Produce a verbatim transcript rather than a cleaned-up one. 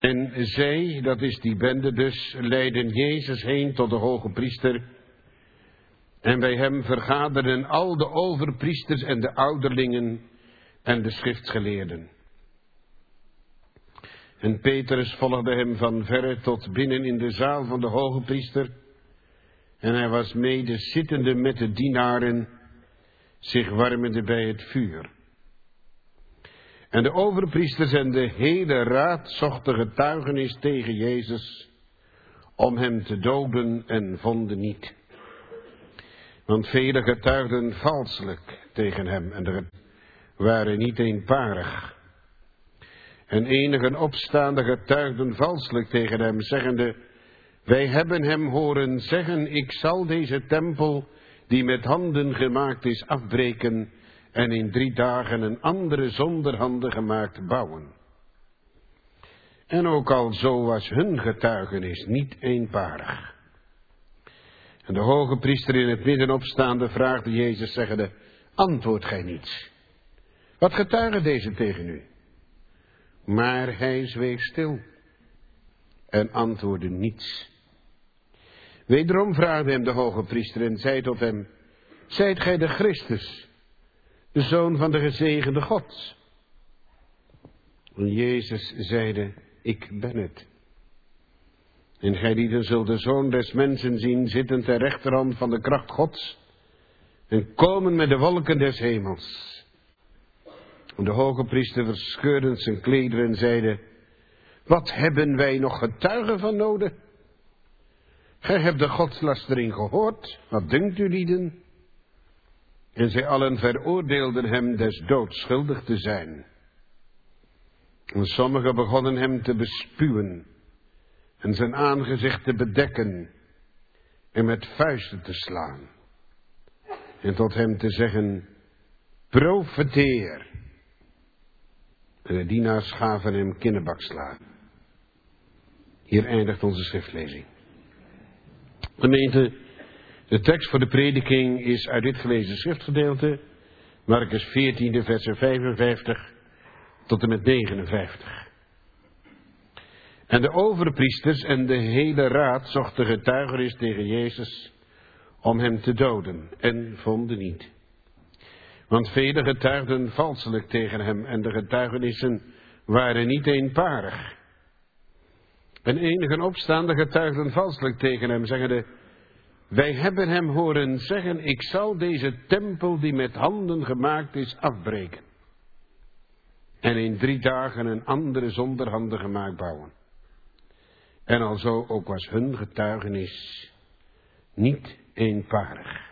En zij, dat is die bende dus, leidden Jezus heen tot de hoge priester. En bij hem vergaderden al de overpriesters en de ouderlingen en de schriftgeleerden. En Petrus volgde hem van verre tot binnen in de zaal van de hoge priester. En hij was mede zittende met de dienaren, zich warmende bij het vuur. En de overpriesters en de hele raad zochten getuigenis tegen Jezus om hem te doden en vonden niet. Want velen getuigden valselijk tegen hem en er waren niet eenparig. En enigen opstaande getuigden valselijk tegen hem, zeggende: wij hebben hem horen zeggen, ik zal deze tempel, die met handen gemaakt is, afbreken en in drie dagen een andere zonder handen gemaakt bouwen. En ook al zo was hun getuigenis niet eenparig. En de hoge priester in het midden opstaande vraagde Jezus, zeggende: antwoordt gij niets? Wat getuigen deze tegen u? Maar hij zweeg stil en antwoordde niets. Wederom vraagde hem de hoge priester en zei tot hem: zijt gij de Christus, de Zoon van de gezegende God? En Jezus zeide: ik ben het. En gij lieden zult de Zoon des mensen zien zitten ter rechterhand van de kracht Gods en komen met de wolken des hemels. En de hoge priester verscheurde zijn klederen en zeide: wat hebben wij nog getuigen van nodig? Gij hebt de godslastering gehoord, wat dunkt u lieden? En zij allen veroordeelden hem des doods schuldig te zijn. En sommigen begonnen hem te bespuwen en zijn aangezicht te bedekken en met vuisten te slaan. En tot hem te zeggen: profeteer. En de dienaars gaven hem kinnebakslaan. Hier eindigt onze schriftlezing. Gemeente, de tekst voor de prediking is uit dit gelezen schriftgedeelte, Markus veertien, versen vijfenvijftig tot en met negenenvijftig. En de overpriesters en de hele raad zochten getuigenis tegen Jezus om hem te doden en vonden niet. Want velen getuigden valselijk tegen hem en de getuigenissen waren niet eenparig. En enigen opstaande getuigden valselijk tegen hem, zeggende: wij hebben hem horen zeggen, ik zal deze tempel die met handen gemaakt is afbreken. En in drie dagen een andere zonder handen gemaakt bouwen. En alzo ook was hun getuigenis niet eenparig.